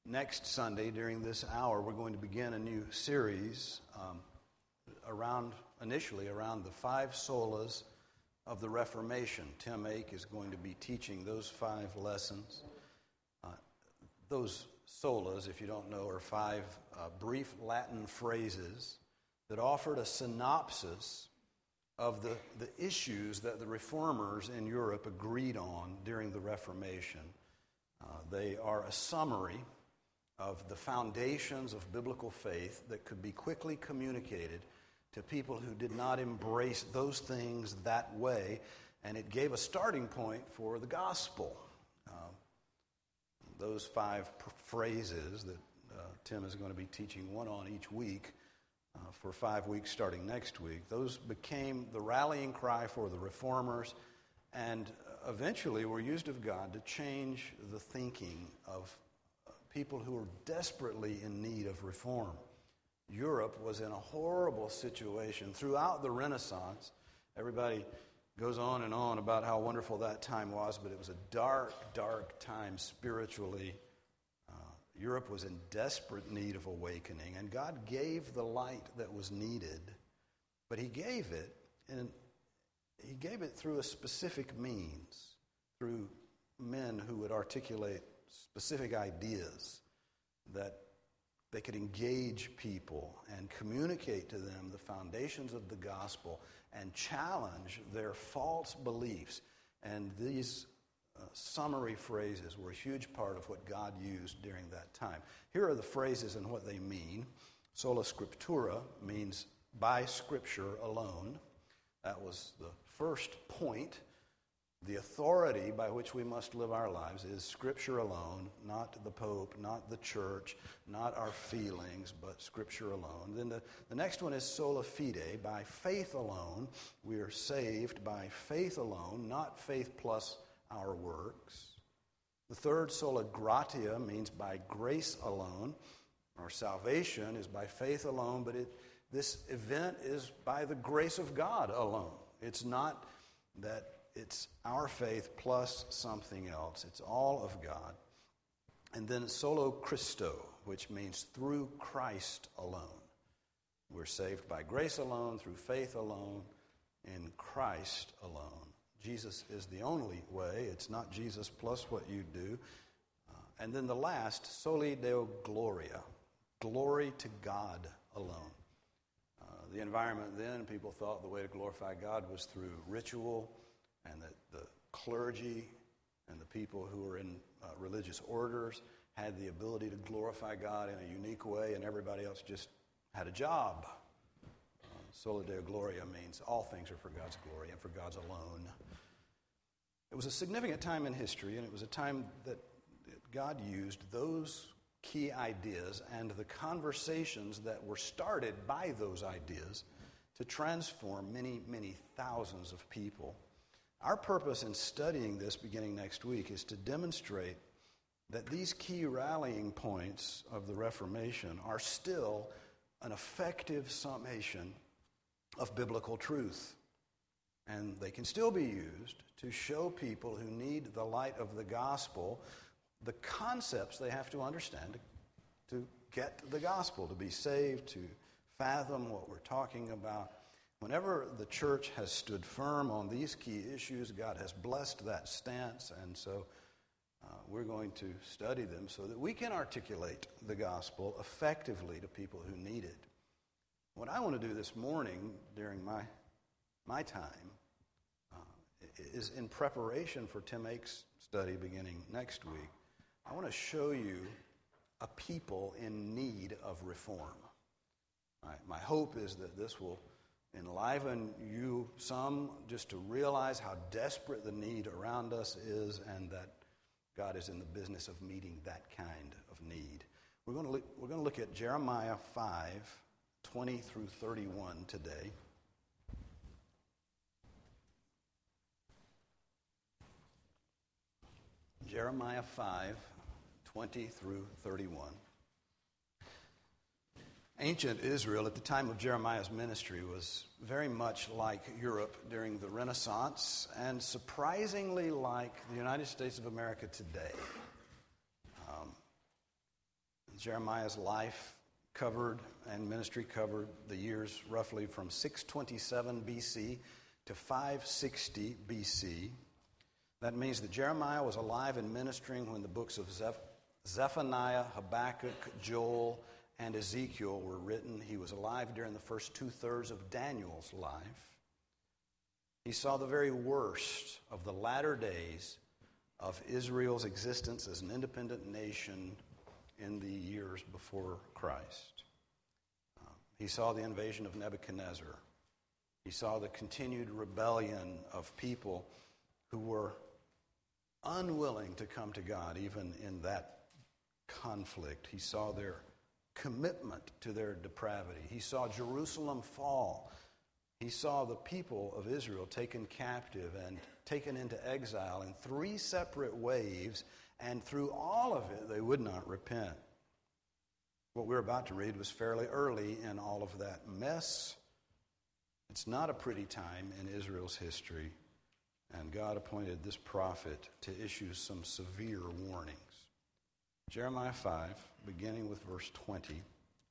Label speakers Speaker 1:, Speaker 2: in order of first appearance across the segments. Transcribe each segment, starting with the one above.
Speaker 1: Next Sunday, during this hour, we're going to begin a new series initially around the 5 solas of the Reformation. Tim Ake is going to be teaching those 5 lessons. Those solas, if you don't know, are 5 brief Latin phrases that offered a synopsis of the issues that the reformers in Europe agreed on during the Reformation. They are a summary of the foundations of biblical faith that could be quickly communicated to people who did not embrace those things that way, and it gave a starting point for the gospel. Those 5 phrases that Tim is going to be teaching one on each week for 5 weeks starting next week, those became the rallying cry for the reformers and eventually were used of God to change the thinking of people who were desperately in need of reform. Europe was in a horrible situation throughout the Renaissance. Everybody goes on and on about how wonderful that time was, but it was a dark, dark time spiritually. Europe was in desperate need of awakening, and God gave the light that was needed, but He gave it through a specific means, through men who would articulate specific ideas that they could engage people and communicate to them the foundations of the gospel and challenge their false beliefs. And these summary phrases were a huge part of what God used during that time. Here are the phrases and what they mean. Sola Scriptura means by Scripture alone. That was the first point. The authority by which we must live our lives is Scripture alone, not the Pope, not the church, not our feelings, but Scripture alone. Then the next one is sola fide, by faith alone. We are saved by faith alone, not faith plus our works. The third, sola gratia, means by grace alone. Our salvation is by faith alone, but this event is by the grace of God alone. It's not that it's our faith plus something else. It's all of God. And then solo Christo, which means through Christ alone. We're saved by grace alone, through faith alone, in Christ alone. Jesus is the only way. It's not Jesus plus what you do. And then the last, soli Deo gloria, glory to God alone. The environment then, people thought the way to glorify God was through ritual, and that the clergy and the people who were in religious orders had the ability to glorify God in a unique way, and everybody else just had a job. Sola Deo Gloria means all things are for God's glory and for God's alone. It was a significant time in history, and it was a time that God used those key ideas and the conversations that were started by those ideas to transform many, many thousands of people. Our purpose in studying this beginning next week is to demonstrate that these key rallying points of the Reformation are still an effective summation of biblical truth. And they can still be used to show people who need the light of the gospel the concepts they have to understand to get the gospel, to be saved, to fathom what we're talking about. Whenever the church has stood firm on these key issues, God has blessed that stance, and so we're going to study them so that we can articulate the gospel effectively to people who need it. What I want to do this morning during my time is in preparation for Tim Ake's study beginning next week. I want to show you a people in need of reform. My hope is that this will enliven you some just to realize how desperate the need around us is, and that God is in the business of meeting that kind of need. We're going to look at Jeremiah 5:20 through 31 today. Jeremiah 5:20 through 31. Ancient Israel at the time of Jeremiah's ministry was very much like Europe during the Renaissance, and surprisingly like the United States of America today. Jeremiah's life covered and ministry covered the years roughly from 627 BC to 560 BC. That means that Jeremiah was alive and ministering when the books of Zephaniah, Habakkuk, Joel, and Ezekiel were written. He was alive during the first two-thirds of Daniel's life. He saw the very worst of the latter days of Israel's existence as an independent nation in the years before Christ. He saw the invasion of Nebuchadnezzar. He saw the continued rebellion of people who were unwilling to come to God, even in that conflict. He saw their commitment to their depravity. He saw Jerusalem fall. He saw the people of Israel taken captive and taken into exile in 3 separate waves, and through all of it, they would not repent. What we're about to read was fairly early in all of that mess. It's not a pretty time in Israel's history, and God appointed this prophet to issue some severe warnings. Jeremiah 5, beginning with verse 20.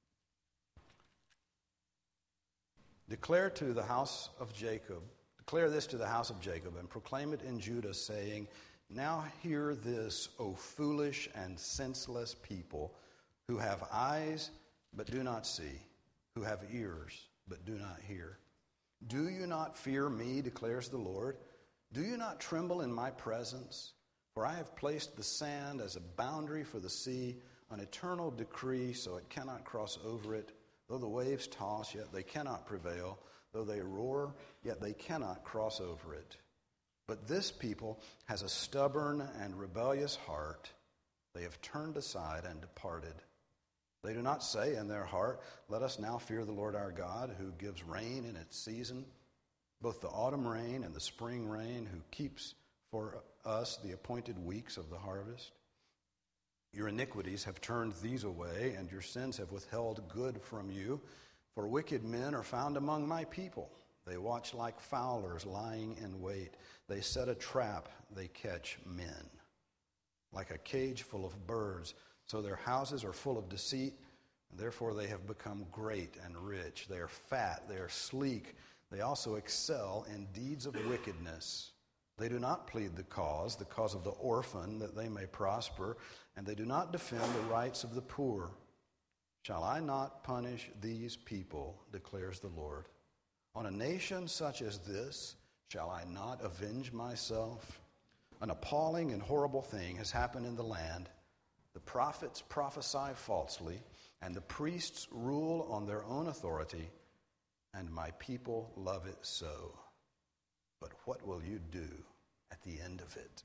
Speaker 1: Declare this to the house of Jacob, and proclaim it in Judah, saying, Now hear this, O foolish and senseless people, who have eyes but do not see, who have ears but do not hear. Do you not fear me, declares the Lord? Do you not tremble in my presence? For I have placed the sand as a boundary for the sea, an eternal decree, so it cannot cross over it. Though the waves toss, yet they cannot prevail. Though they roar, yet they cannot cross over it. But this people has a stubborn and rebellious heart. They have turned aside and departed. They do not say in their heart, Let us now fear the Lord our God, who gives rain in its season, both the autumn rain and the spring rain, who keeps for us the appointed weeks of the harvest. Your iniquities have turned these away, and your sins have withheld good from you. For wicked men are found among my people. They watch like fowlers lying in wait. They set a trap, they catch men. Like a cage full of birds, so their houses are full of deceit, and therefore they have become great and rich. They are fat, they are sleek. They also excel in deeds of wickedness. They do not plead the cause of the orphan, that they may prosper, and they do not defend the rights of the poor. Shall I not punish these people, declares the Lord? On a nation such as this, shall I not avenge myself? An appalling and horrible thing has happened in the land. The prophets prophesy falsely, and the priests rule on their own authority, and my people love it so. But what will you do at the end of it?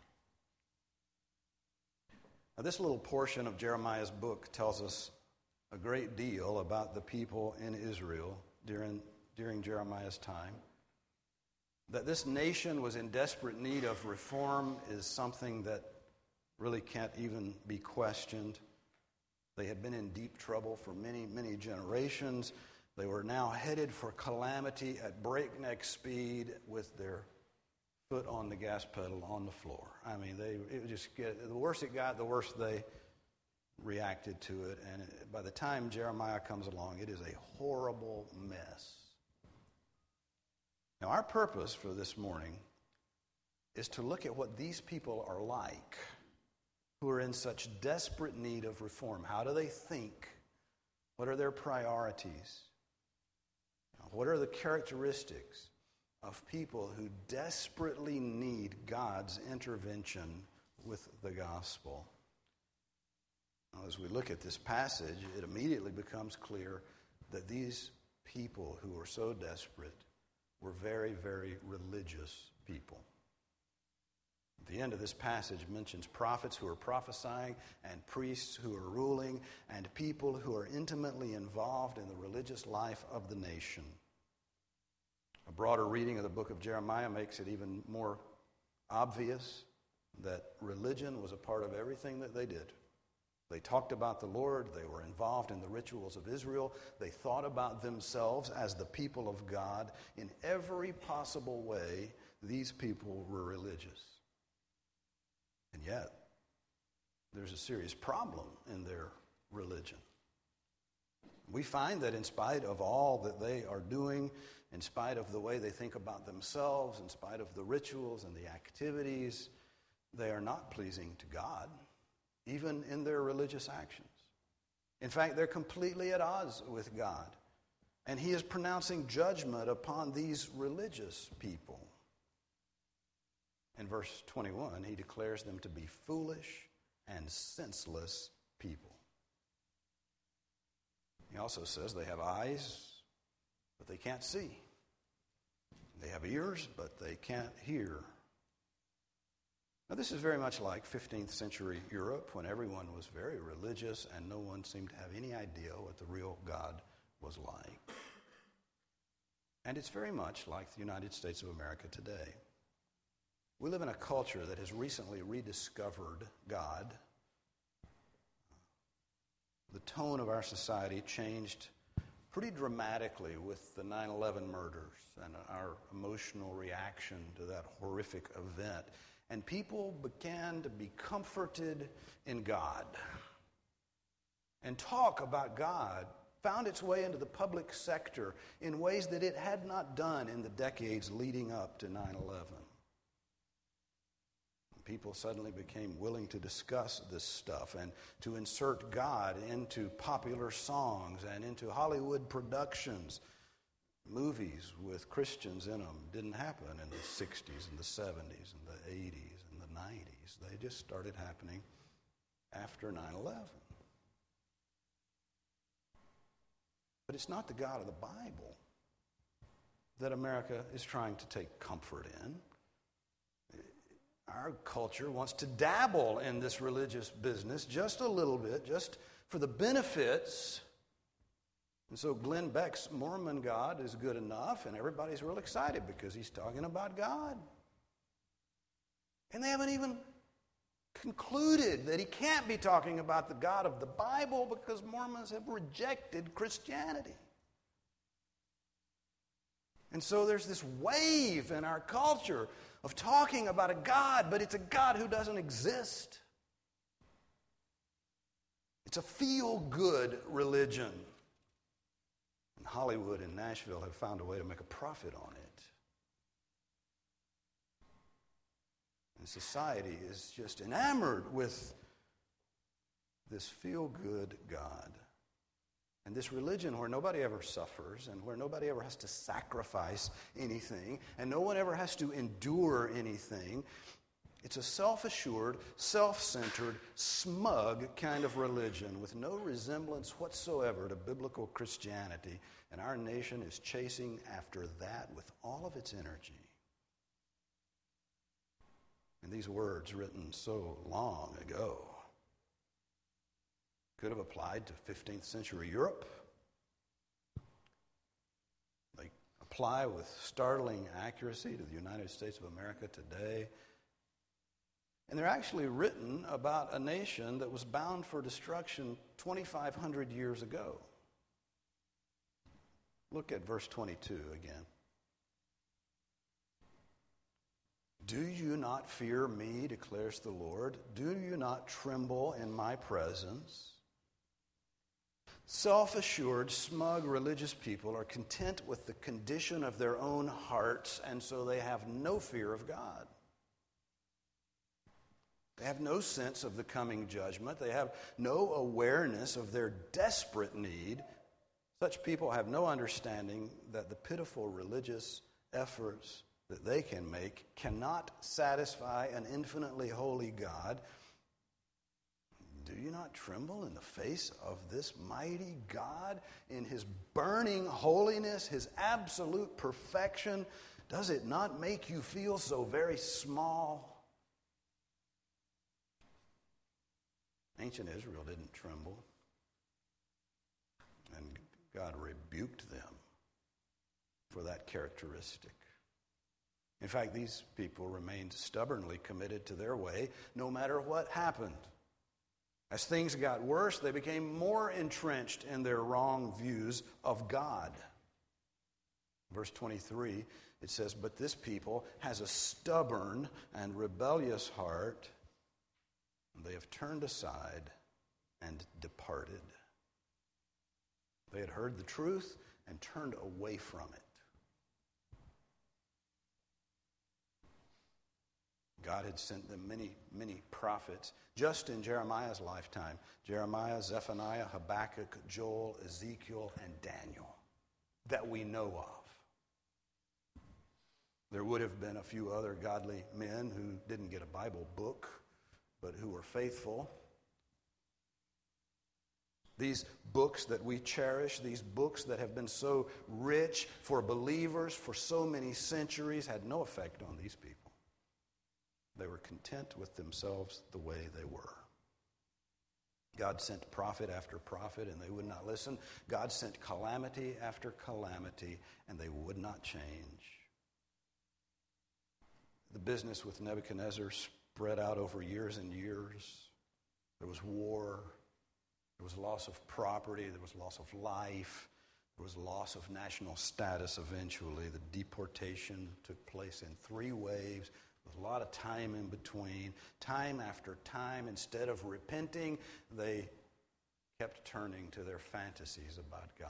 Speaker 1: Now, this little portion of Jeremiah's book tells us a great deal about the people in Israel during Jeremiah's time. That this nation was in desperate need of reform is something that really can't even be questioned. They had been in deep trouble for many, many generations. They were now headed for calamity at breakneck speed with their foot on the gas pedal on the floor. I mean, it would just get, the worse it got, the worse they reacted to it. And by the time Jeremiah comes along, it is a horrible mess. Now, our purpose for this morning is to look at what these people are like, who are in such desperate need of reform. How do they think? What are their priorities? What are the characteristics of people who desperately need God's intervention with the gospel? Now, as we look at this passage, it immediately becomes clear that these people who are so desperate were very, very religious people. The end of this passage mentions prophets who are prophesying and priests who are ruling and people who are intimately involved in the religious life of the nation. A broader reading of the book of Jeremiah makes it even more obvious that religion was a part of everything that they did. They talked about the Lord. They were involved in the rituals of Israel. They thought about themselves as the people of God. In every possible way, these people were religious. And yet, there's a serious problem in their religion. We find that in spite of all that they are doing, in spite of the way they think about themselves, in spite of the rituals and the activities, they are not pleasing to God, even in their religious actions. In fact, they're completely at odds with God. And he is pronouncing judgment upon these religious people. In verse 21, he declares them to be foolish and senseless people. He also says they have eyes, but they can't see. They have ears, but they can't hear. Now, this is very much like 15th century Europe, when everyone was very religious and no one seemed to have any idea what the real God was like. And it's very much like the United States of America today. We live in a culture that has recently rediscovered God. The tone of our society changed pretty dramatically with the 9/11 murders and our emotional reaction to that horrific event. And people began to be comforted in God. And talk about God found its way into the public sector in ways that it had not done in the decades leading up to 9/11. People suddenly became willing to discuss this stuff and to insert God into popular songs and into Hollywood productions. Movies with Christians in them didn't happen in the 60s and the 70s and the 80s and the 90s. They just started happening after 9/11. But it's not the God of the Bible that America is trying to take comfort in. Our culture wants to dabble in this religious business just a little bit, just for the benefits. And so Glenn Beck's Mormon God is good enough, and everybody's real excited because he's talking about God. And they haven't even concluded that he can't be talking about the God of the Bible because Mormons have rejected Christianity. And so there's this wave in our culture of talking about a God, but it's a God who doesn't exist. It's a feel-good religion. And Hollywood and Nashville have found a way to make a profit on it. And society is just enamored with this feel-good God. And this religion where nobody ever suffers and where nobody ever has to sacrifice anything and no one ever has to endure anything, it's a self-assured, self-centered, smug kind of religion with no resemblance whatsoever to biblical Christianity. And our nation is chasing after that with all of its energy. And these words written so long ago could have applied to 15th century Europe. They apply with startling accuracy to the United States of America today. And they're actually written about a nation that was bound for destruction 2,500 years ago. Look at verse 22 again. Do you not fear me, declares the Lord? Do you not tremble in my presence? Self-assured, smug religious people are content with the condition of their own hearts, and so they have no fear of God. They have no sense of the coming judgment. They have no awareness of their desperate need. Such people have no understanding that the pitiful religious efforts that they can make cannot satisfy an infinitely holy God. Do you not tremble in the face of this mighty God in his burning holiness, his absolute perfection? Does it not make you feel so very small? Ancient Israel didn't tremble, and God rebuked them for that characteristic. In fact, these people remained stubbornly committed to their way no matter what happened. As things got worse, they became more entrenched in their wrong views of God. Verse 23, it says, "But this people has a stubborn and rebellious heart. They have turned aside and departed." had heard the truth and turned away from it. God had sent them many, many prophets just in Jeremiah's lifetime. Jeremiah, Zephaniah, Habakkuk, Joel, Ezekiel, and Daniel that we know of. There would have been a few other godly men who didn't get a Bible book, but who were faithful. These books that we cherish, these books that have been so rich for believers for so many centuries, had no effect on these people. They were content with themselves the way they were. God sent prophet after prophet, and they would not listen. God sent calamity after calamity, and they would not change. The business with Nebuchadnezzar spread out over years and years. There was war. There was loss of property. There was loss of life. There was loss of national status eventually. The deportation took place in 3 waves. With a lot of time in between. Time after time, instead of repenting, they kept turning to their fantasies about God.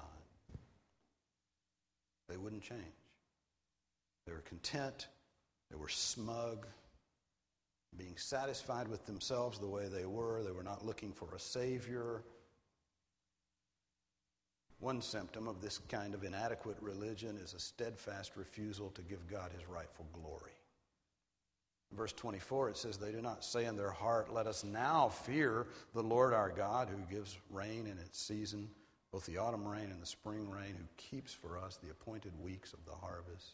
Speaker 1: They wouldn't change. They were content. They were smug. Being satisfied with themselves the way they were. They were not looking for a Savior. One symptom of this kind of inadequate religion is a steadfast refusal to give God his rightful glory. Verse 24, it says, they do not say in their heart, let us now fear the Lord our God, who gives rain in its season, both the autumn rain and the spring rain, who keeps for us the appointed weeks of the harvest.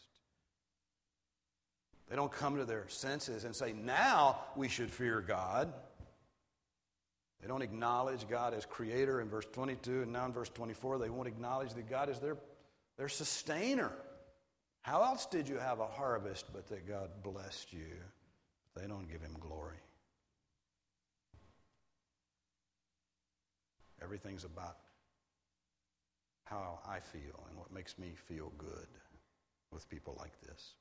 Speaker 1: They don't come to their senses and say, now we should fear God. They don't acknowledge God as creator in verse 22, and now in verse 24, they won't acknowledge that God is their sustainer. How else did you have a harvest but that God blessed you? They don't give him glory. Everything's about how I feel and what makes me feel good with people like this.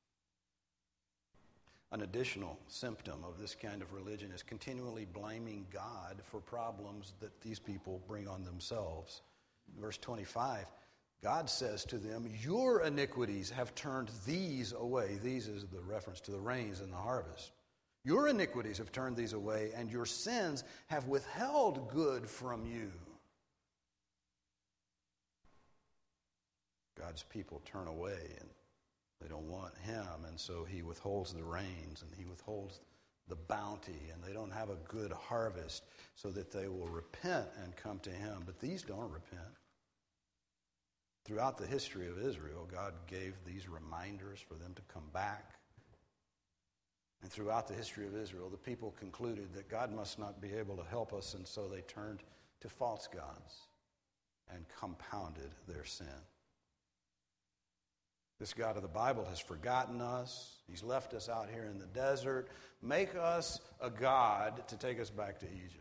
Speaker 1: An additional symptom of this kind of religion is continually blaming God for problems that these people bring on themselves. Verse 25, God says to them, your iniquities have turned these away. These is the reference to the rains and the harvest. Your iniquities have turned these away, and your sins have withheld good from you. God's people turn away, and they don't want him, and so he withholds the rains, and he withholds the bounty, and they don't have a good harvest so that they will repent and come to him. But these don't repent. Throughout the history of Israel, God gave these reminders for them to come back. And throughout the history of Israel, the people concluded that God must not be able to help us, and so they turned to false gods and compounded their sin. This God of the Bible has forgotten us. He's left us out here in the desert. Make us a God to take us back to Egypt.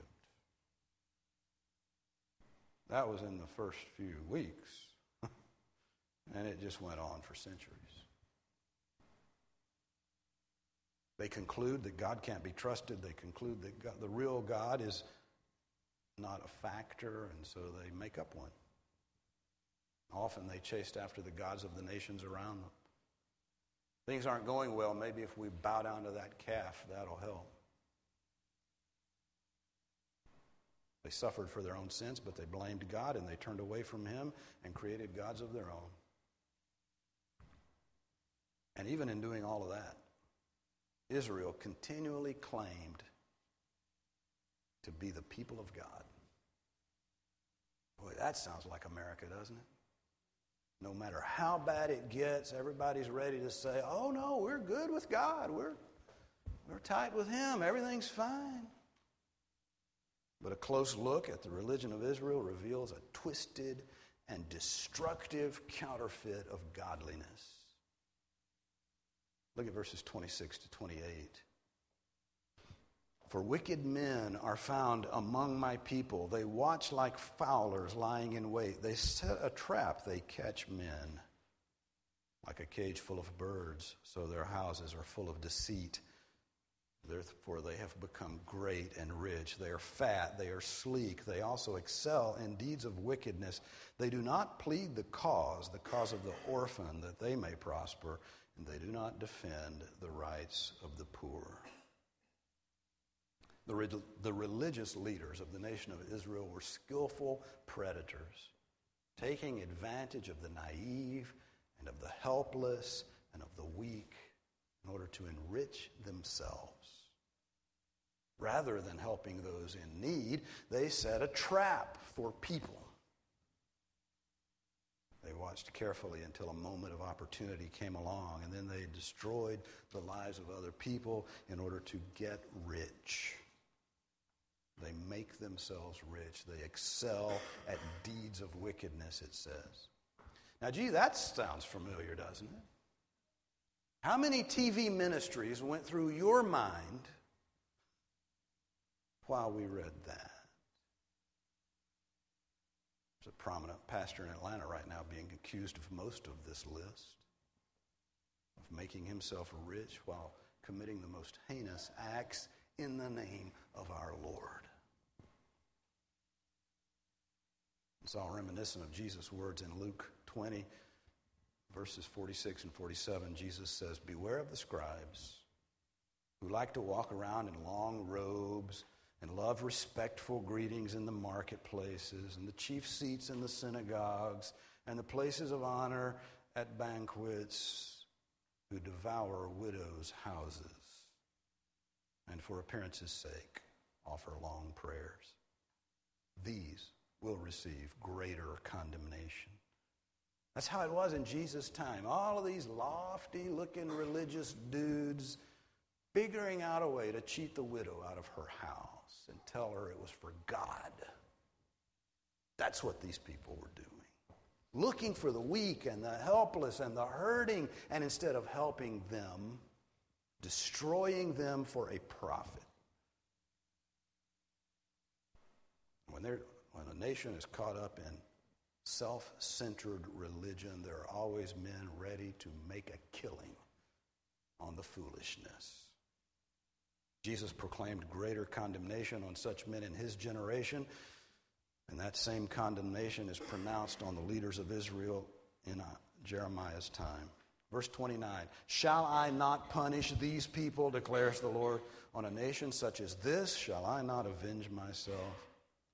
Speaker 1: That was in the first few weeks. And it just went on for centuries. They conclude that God can't be trusted. They conclude that God, the real God, is not a factor, and so they make up one. Often they chased after the gods of the nations around them. Things aren't going well. Maybe if we bow down to that calf, that'll help. They suffered for their own sins, but they blamed God, and they turned away from him and created gods of their own. And even in doing all of that, Israel continually claimed to be the people of God. Boy, that sounds like America, doesn't it? No matter how bad it gets, everybody's ready to say, oh no, we're good with God. We're tight with him. Everything's fine. But a close look at the religion of Israel reveals a twisted and destructive counterfeit of godliness. Look at verses 26 to 28. For wicked men are found among my people. They watch like fowlers lying in wait. They set a trap. They catch men. Like a cage full of birds, so their houses are full of deceit. Therefore they have become great and rich. They are fat, they are sleek. They also excel in deeds of wickedness. They do not plead the cause of the orphan, that they may prosper, and they do not defend the rights of the poor. The religious leaders of the nation of Israel were skillful predators, taking advantage of the naive and of the helpless and of the weak in order to enrich themselves. Rather than helping those in need, they set a trap for people. They watched carefully until a moment of opportunity came along, and then they destroyed the lives of other people in order to get rich. They make themselves rich. They excel at deeds of wickedness, it says. Now, gee, that sounds familiar, doesn't it? How many TV ministries went through your mind while we read that? There's a prominent pastor in Atlanta right now being accused of most of this list, of making himself rich while committing the most heinous acts in the name of our Lord. It's all reminiscent of Jesus' words in Luke 20, verses 46 and 47. Jesus says, "Beware of the scribes who like to walk around in long robes and love respectful greetings in the marketplaces and the chief seats in the synagogues and the places of honor at banquets, who devour widows' houses and for appearance's sake offer long prayers. These will receive greater condemnation." That's how it was in Jesus' time. All of these lofty-looking religious dudes figuring out a way to cheat the widow out of her house and tell her it was for God. That's what these people were doing. Looking for the weak and the helpless and the hurting, and instead of helping them, destroying them for a profit. When a nation is caught up in self-centered religion, there are always men ready to make a killing on the foolishness. Jesus proclaimed greater condemnation on such men in his generation, and that same condemnation is pronounced on the leaders of Israel in Jeremiah's time. Verse 29, "Shall I not punish these people, declares the Lord, on a nation such as this? Shall I not avenge myself?"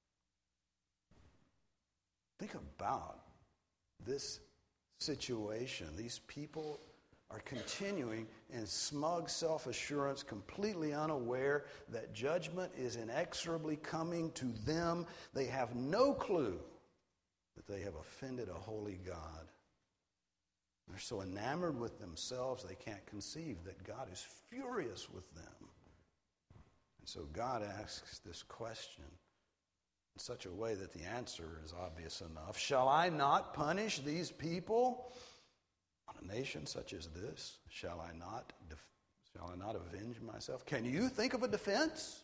Speaker 1: Think about this situation. These people are continuing in smug self-assurance, completely unaware that judgment is inexorably coming to them. They have no clue that they have offended a holy God. They're so enamored with themselves they can't conceive that God is furious with them. And so God asks this question in such a way that the answer is obvious enough. Shall I not punish these people on a nation such as this? Shall I not avenge myself? Can you think of a defense?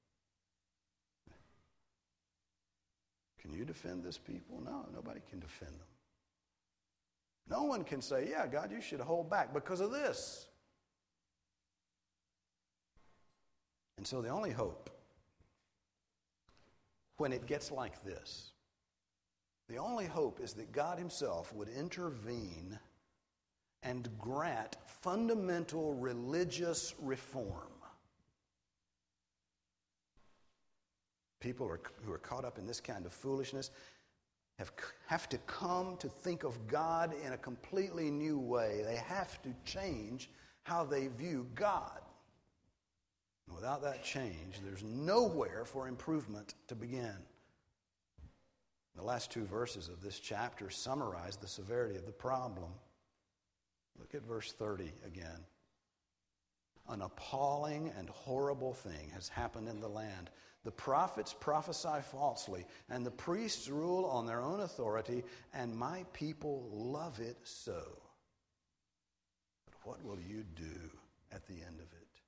Speaker 1: Can you defend this people? No, nobody can defend them. No one can say, "Yeah, God, you should hold back because of this." And so the only hope, when it gets like this, the only hope is that God himself would intervene and grant fundamental religious reform. People who are caught up in this kind of foolishness have to come to think of God in a completely new way. They have to change how they view God. And without that change, there's nowhere for improvement to begin. The last two verses of this chapter summarize the severity of the problem. Look at verse 30 again. "An appalling and horrible thing has happened in the land. The prophets prophesy falsely, and the priests rule on their own authority, and my people love it so. But what will you do at the end of it?"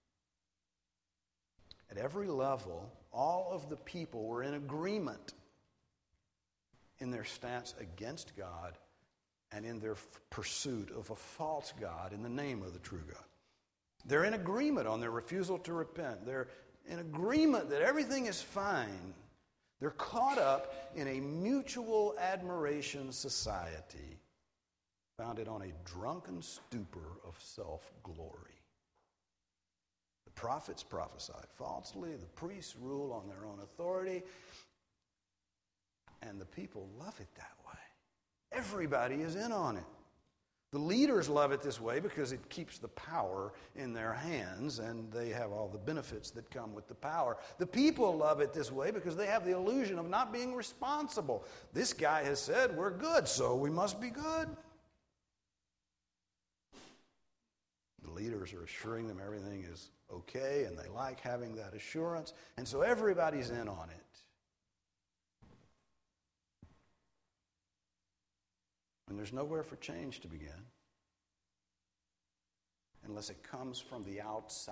Speaker 1: At every level, all of the people were in agreement in their stance against God and in their pursuit of a false God in the name of the true God. They're in agreement on their refusal to repent. They're in agreement that everything is fine. They're caught up in a mutual admiration society founded on a drunken stupor of self-glory. The prophets prophesy falsely, the priests rule on their own authority, and the people love it that way. Everybody is in on it. The leaders love it this way because it keeps the power in their hands and they have all the benefits that come with the power. The people love it this way because they have the illusion of not being responsible. This guy has said we're good, so we must be good. The leaders are assuring them everything is okay and they like having that assurance, and so everybody's in on it. And there's nowhere for change to begin unless it comes from the outside.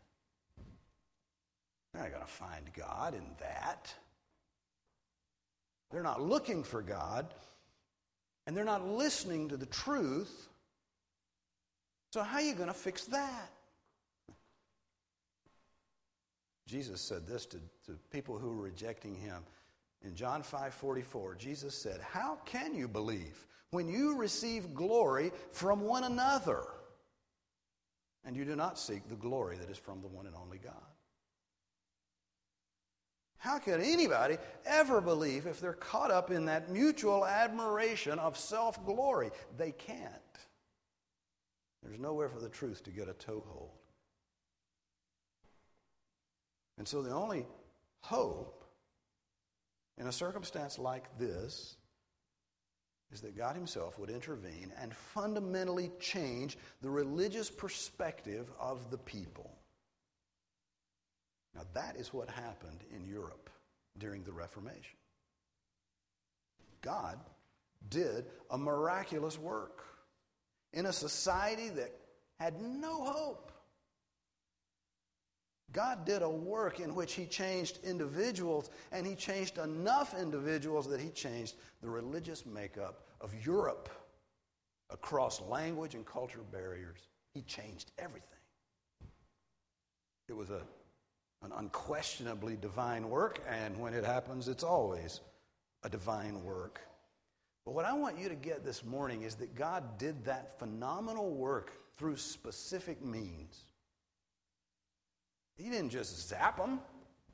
Speaker 1: They're not going to find God in that. They're not looking for God, and they're not listening to the truth. So how are you going to fix that? Jesus said this to people who were rejecting him. In John 5:44, Jesus said, "How can you believe when you receive glory from one another, and you do not seek the glory that is from the one and only God?" How could anybody ever believe if they're caught up in that mutual admiration of self-glory? They can't. There's nowhere for the truth to get a toehold. And so the only hope in a circumstance like this is that God himself would intervene and fundamentally change the religious perspective of the people. Now that is what happened in Europe during the Reformation. God did a miraculous work in a society that had no hope. God did a work in which he changed individuals, and he changed enough individuals that he changed the religious makeup of Europe across language and culture barriers. He changed everything. It was an unquestionably divine work, and when it happens, it's always a divine work. But what I want you to get this morning is that God did that phenomenal work through specific means. He didn't just zap them.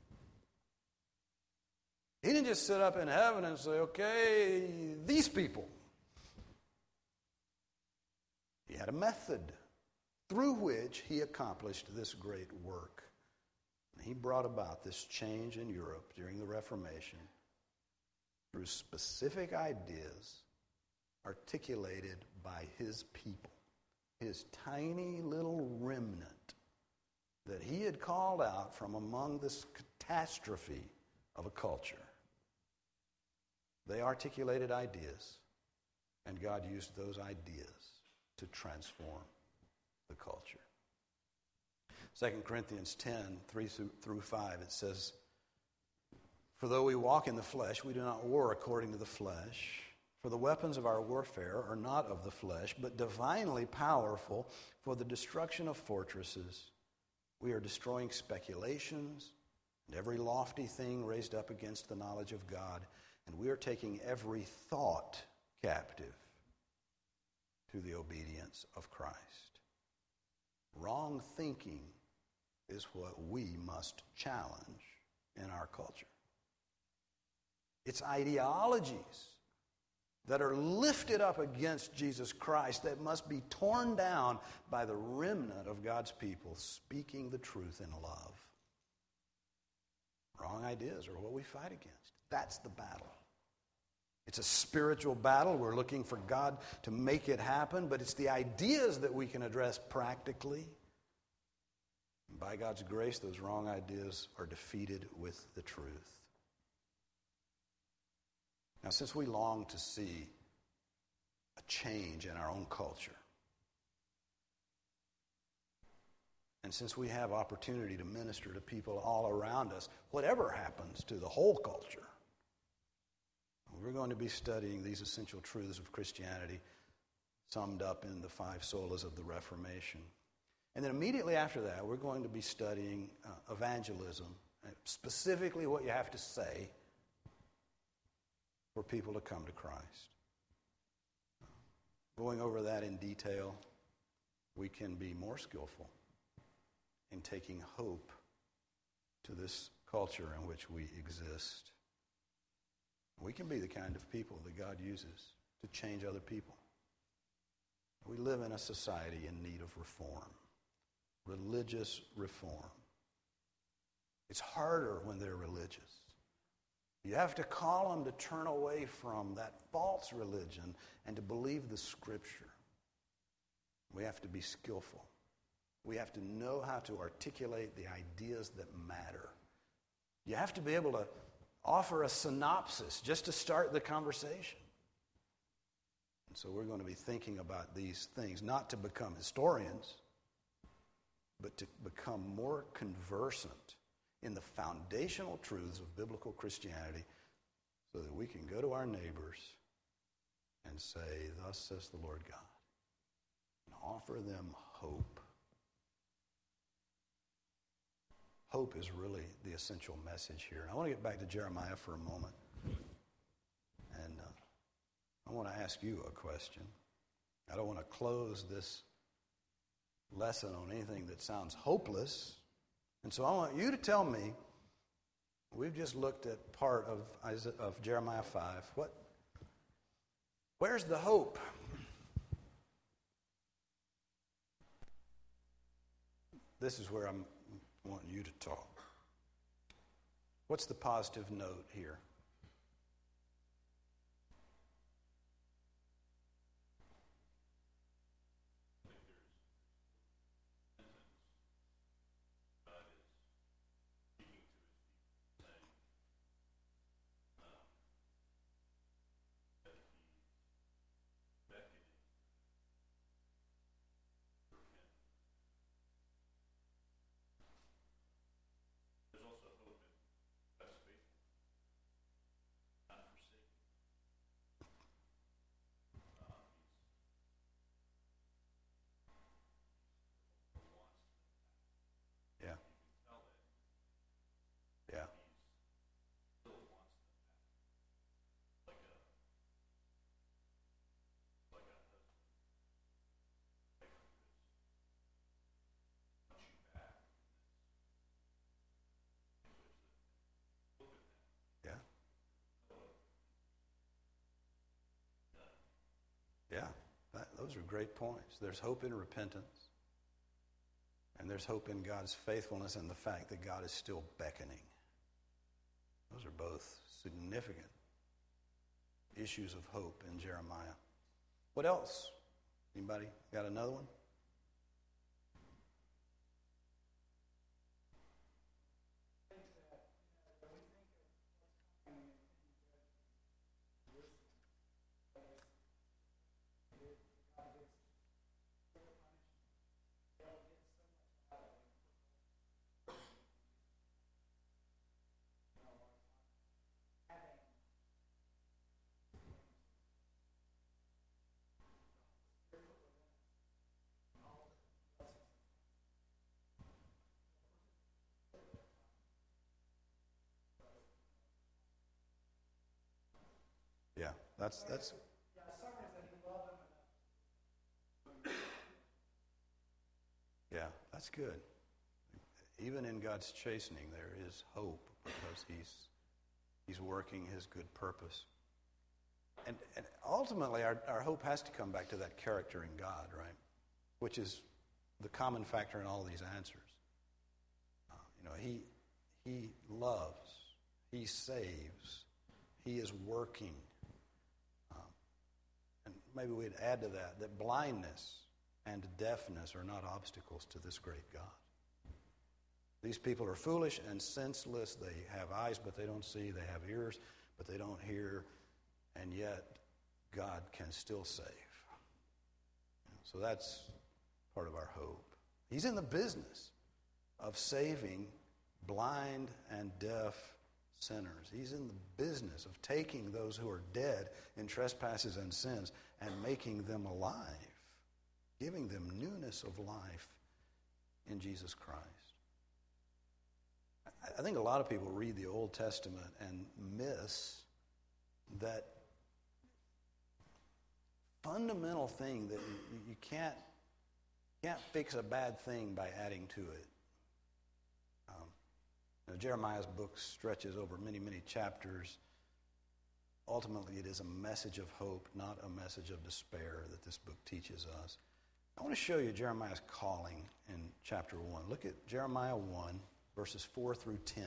Speaker 1: He didn't just sit up in heaven and say, okay, these people. He had a method through which he accomplished this great work. And he brought about this change in Europe during the Reformation through specific ideas articulated by his people, his tiny little remnant that he had called out from among this catastrophe of a culture. They articulated ideas, and God used those ideas to transform the culture. 2 Corinthians 10, 3-5, it says, "For though we walk in the flesh, we do not war according to the flesh. For the weapons of our warfare are not of the flesh, but divinely powerful for the destruction of fortresses. We are destroying speculations and every lofty thing raised up against the knowledge of God, and we are taking every thought captive to the obedience of Christ." Wrong thinking is what we must challenge in our culture. It's ideologies that are lifted up against Jesus Christ that must be torn down by the remnant of God's people speaking the truth in love. Wrong ideas are what we fight against. That's the battle. It's a spiritual battle. We're looking for God to make it happen, but it's the ideas that we can address practically. And by God's grace, those wrong ideas are defeated with the truth. Now, since we long to see a change in our own culture, and since we have opportunity to minister to people all around us, whatever happens to the whole culture, we're going to be studying these essential truths of Christianity summed up in the 5 solas of the Reformation. And then immediately after that, we're going to be studying evangelism, specifically what you have to say for people to come to Christ. Going over that in detail, we can be more skillful in taking hope to this culture in which we exist. We can be the kind of people that God uses to change other people. We live in a society in need of reform, religious reform. It's harder when they're religious. You have to call them to turn away from that false religion and to believe the Scripture. We have to be skillful. We have to know how to articulate the ideas that matter. You have to be able to offer a synopsis just to start the conversation. And so we're going to be thinking about these things, not to become historians, but to become more conversant in the foundational truths of biblical Christianity so that we can go to our neighbors and say, "Thus says the Lord God," and offer them hope. Hope is really the essential message here. And I want to get back to Jeremiah for a moment. And I want to ask you a question. I don't want to close this lesson on anything that sounds hopeless. And so I want you to tell me, we've just looked at part of Jeremiah 5. Where's the hope? This is where I want you to talk. What's the positive note here? Those are great points. There's hope in repentance, and there's hope in God's faithfulness and the fact that God is still beckoning. Those are both significant issues of hope in Jeremiah. What else? Anybody got another one? Yeah, that's yeah, that's good. Even in God's chastening, there is hope because He's working His good purpose. And ultimately, our hope has to come back to that character in God, right? Which is the common factor in all these answers. He loves, He saves, He is working. And maybe we'd add to that blindness and deafness are not obstacles to this great God. These people are foolish and senseless. They have eyes, but they don't see. They have ears, but they don't hear. And yet, God can still save. So that's part of our hope. He's in the business of saving blind and deaf sinners. He's in the business of taking those who are dead in trespasses and sins and making them alive, giving them newness of life in Jesus Christ. I think a lot of people read the Old Testament and miss that fundamental thing that you can't fix a bad thing by adding to it. Jeremiah's book stretches over many, many chapters. Ultimately, it is a message of hope, not a message of despair that this book teaches us. I want to show you Jeremiah's calling in chapter 1. Look at Jeremiah 1, verses 4 through 10.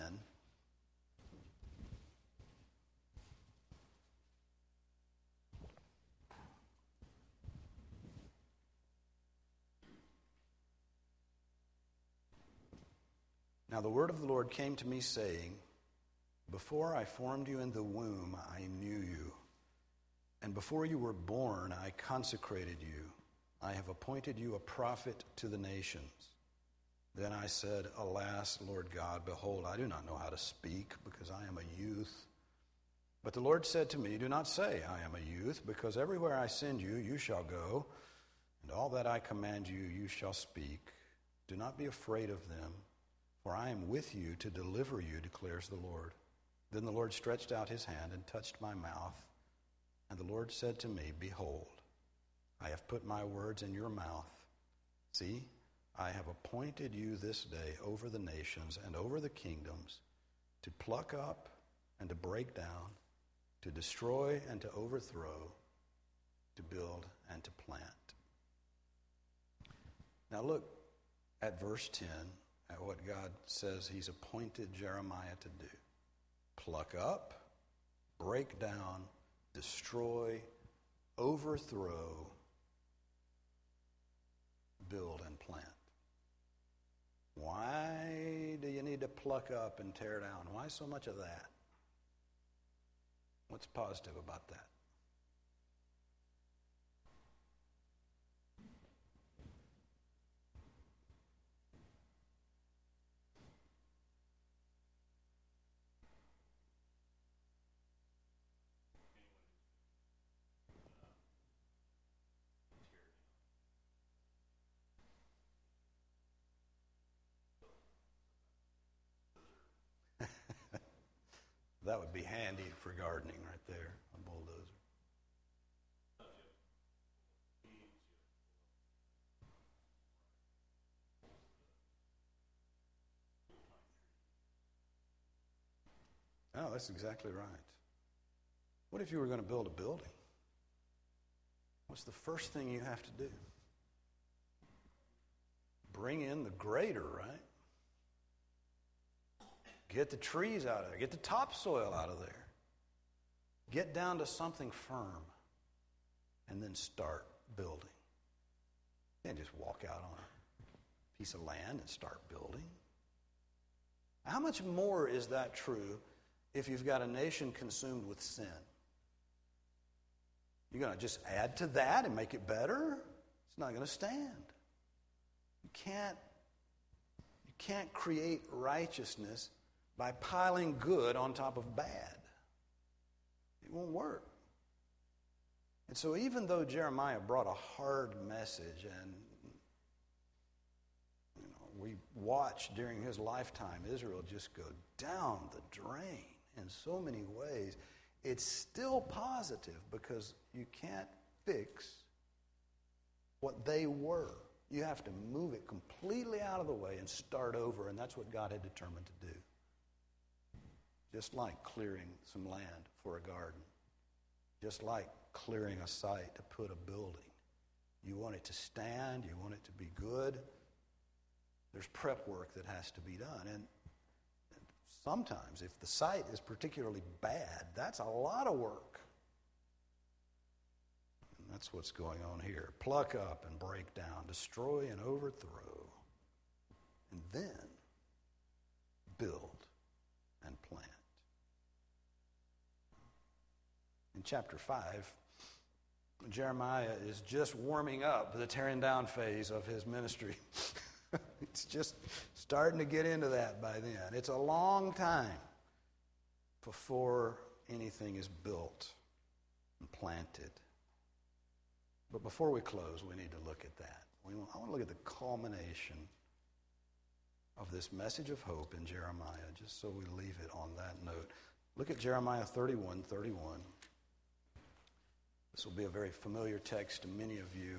Speaker 1: Now the word of the Lord came to me, saying, Before I formed you in the womb, I knew you. And before you were born, I consecrated you. I have appointed you a prophet to the nations. Then I said, Alas, Lord God, behold, I do not know how to speak, because I am a youth. But the Lord said to me, Do not say, I am a youth, because everywhere I send you, you shall go, and all that I command you, you shall speak. Do not be afraid of them, for I am with you to deliver you, declares the Lord. Then the Lord stretched out his hand and touched my mouth. And the Lord said to me, Behold, I have put my words in your mouth. See, I have appointed you this day over the nations and over the kingdoms, to pluck up and to break down, to destroy and to overthrow, to build and to plant. Now look at verse 10. At what God says he's appointed Jeremiah to do. Pluck up, break down, destroy, overthrow, build, and plant. Why do you need to pluck up and tear down? Why so much of that? What's positive about that? That would be handy for gardening right there, a bulldozer. Oh, that's exactly right. What if you were going to build a building? What's the first thing you have to do? Bring in the grader, right? Get the trees out of there. Get the topsoil out of there. Get down to something firm. And then start building. You can't just walk out on a piece of land and start building. How much more is that true if you've got a nation consumed with sin? You're going to just add to that and make it better? It's not going to stand. You can't create righteousness by piling good on top of bad. It won't work. And so even though Jeremiah brought a hard message, and we watched during his lifetime Israel just go down the drain in so many ways, it's still positive because you can't fix what they were. You have to move it completely out of the way and start over, and that's what God had determined to do. Just like clearing some land for a garden. Just like clearing a site to put a building. You want it to stand, you want it to be good. There's prep work that has to be done. And sometimes, if the site is particularly bad, that's a lot of work. And that's what's going on here. Pluck up and break down, destroy and overthrow, and then build and plant. In chapter 5, Jeremiah is just warming up the tearing down phase of his ministry. It's just starting to get into that by then. It's a long time before anything is built and planted. But before we close, we need to look at that. I want to look at the culmination of this message of hope in Jeremiah, just so we leave it on that note. Look at Jeremiah 31:31. This will be a very familiar text to many of you.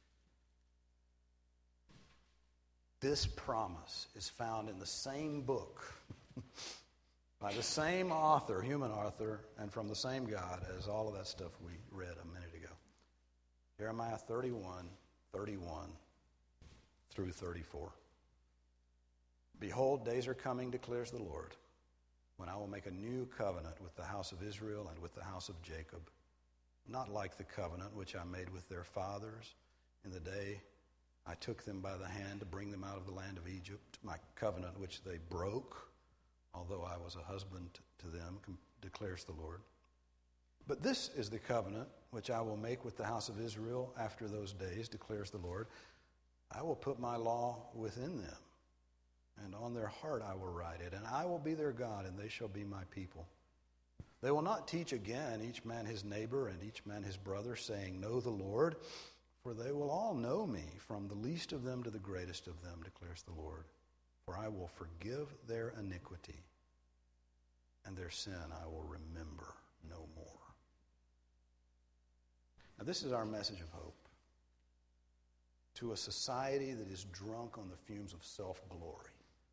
Speaker 1: This promise is found in the same book by the same author, human author, and from the same God as all of that stuff we read a minute ago. Jeremiah 31:31 through 34. Behold, days are coming, declares the Lord, when I will make a new covenant with the house of Israel and with the house of Jacob, not like the covenant which I made with their fathers in the day I took them by the hand to bring them out of the land of Egypt, my covenant which they broke, although I was a husband to them, declares the Lord. But this is the covenant which I will make with the house of Israel after those days, declares the Lord. I will put my law within them, and on their heart I will write it, and I will be their God, and they shall be my people. They will not teach again each man his neighbor and each man his brother, saying, Know the Lord, for they will all know me, from the least of them to the greatest of them, declares the Lord. For I will forgive their iniquity, and their sin I will remember no more. Now, this is our message of hope to a society that is drunk on the fumes of self-glory.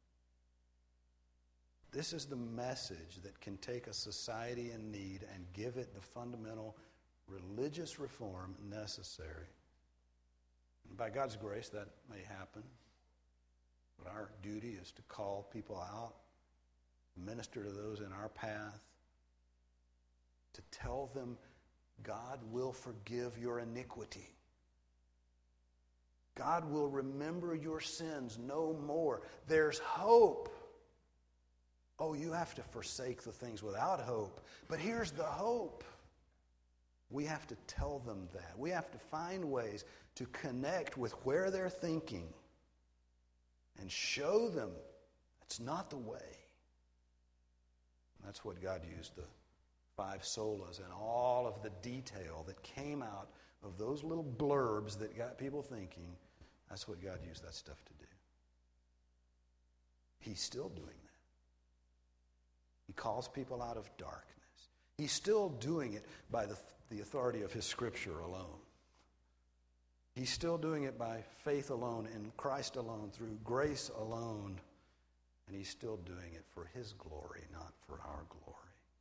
Speaker 1: This is the message that can take a society in need and give it the fundamental religious reform necessary. And by God's grace, that may happen. But our duty is to call people out, minister to those in our path, to tell them God will forgive your iniquity. God will remember your sins no more. There's hope. Oh, you have to forsake the things without hope. But here's the hope. We have to tell them that. We have to find ways to connect with where they're thinking and show them that's not the way. And that's what God used the 5 solas and all of the detail that came out of those little blurbs that got people thinking. That's what God used that stuff to do. He's still doing that. He calls people out of darkness. He's still doing it by the authority of His Scripture alone. He's still doing it by faith alone, in Christ alone, through grace alone. And He's still doing it for His glory, not for our glory.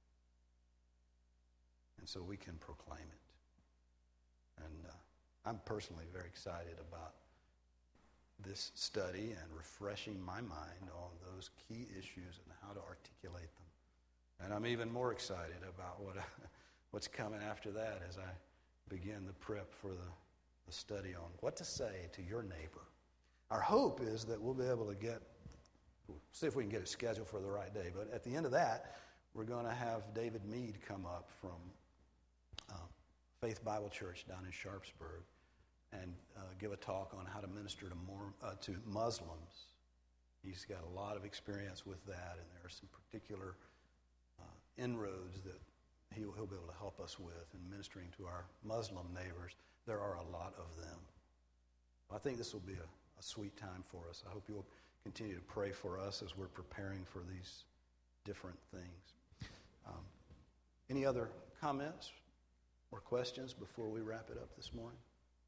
Speaker 1: And so we can proclaim it. And I'm personally very excited about this study and refreshing my mind on those key issues and how to articulate them. And I'm even more excited about what's coming after that as I begin the prep for the study on what to say to your neighbor. Our hope is that we'll be able to see if we can get a schedule for the right day. But at the end of that, we're going to have David Mead come up from Faith Bible Church down in Sharpsburg and give a talk on how to minister to Muslims. He's got a lot of experience with that, and there are some particular inroads that he'll be able to help us with in ministering to our Muslim neighbors. There are a lot of them. I think this will be a sweet time for us. I hope you'll continue to pray for us as we're preparing for these different things. Any other comments or questions before we wrap it up this morning?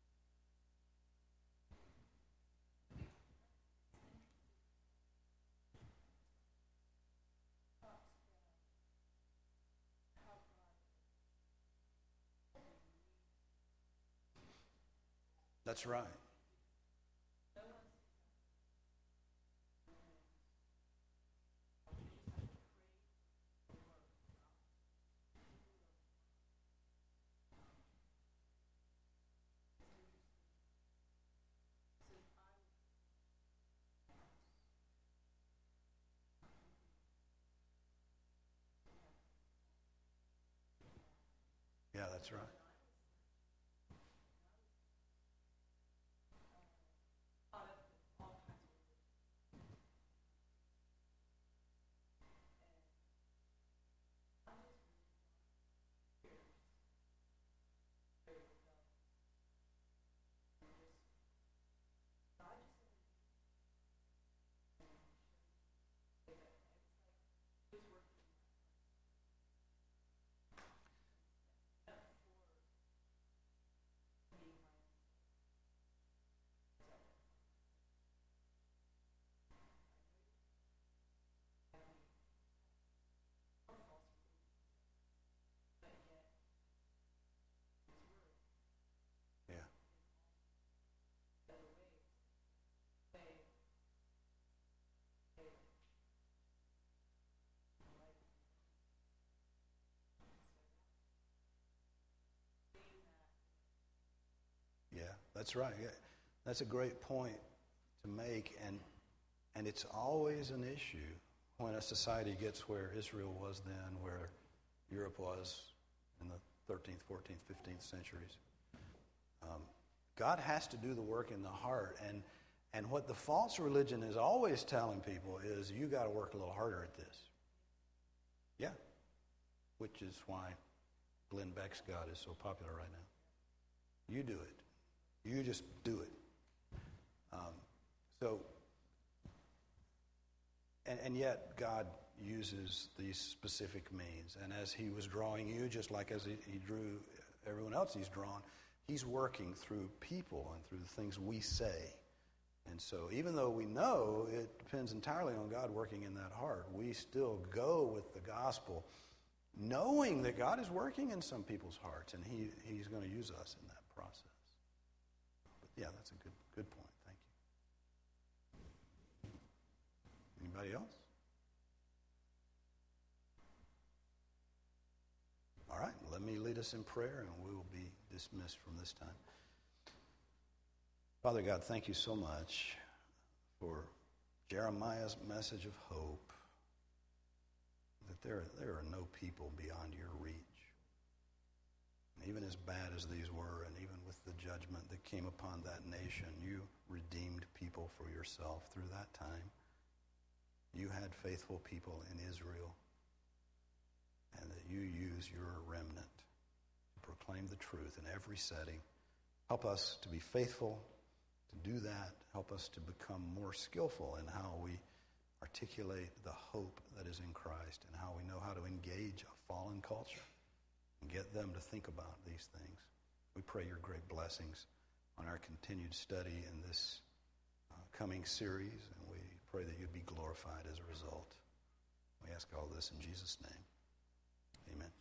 Speaker 1: That's right. Yeah, that's right. That's right. Yeah. That's a great point to make, and it's always an issue when a society gets where Israel was then, where Europe was in the 13th, 14th, 15th centuries. God has to do the work in the heart, and what the false religion is always telling people is, you got to work a little harder at this. Yeah, which is why Glenn Beck's God is so popular right now. You do it. You just do it. And yet God uses these specific means. And as he was drawing you, just like as he drew everyone else he's drawn, he's working through people and through the things we say. And so even though we know it depends entirely on God working in that heart, we still go with the gospel knowing that God is working in some people's hearts, and he's going to use us in that process. But yeah, that's a good point. Thank you. Anybody else? All right, let me lead us in prayer, and we will be dismissed from this time. Father God, thank you so much for Jeremiah's message of hope, that there are no people beyond your reach. And even as bad as these were, and even with the judgment that came upon that nation, you redeemed people for yourself through that time. You had faithful people in Israel, and that you use your remnant to proclaim the truth in every setting. Help us to be faithful to do that. Help us to become more skillful in how we articulate the hope that is in Christ, and how we know how to engage a fallen culture and get them to think about these things. We pray your great blessings on our continued study in this coming series, and we pray that you'd be glorified as a result. We ask all this in Jesus' name. Amen.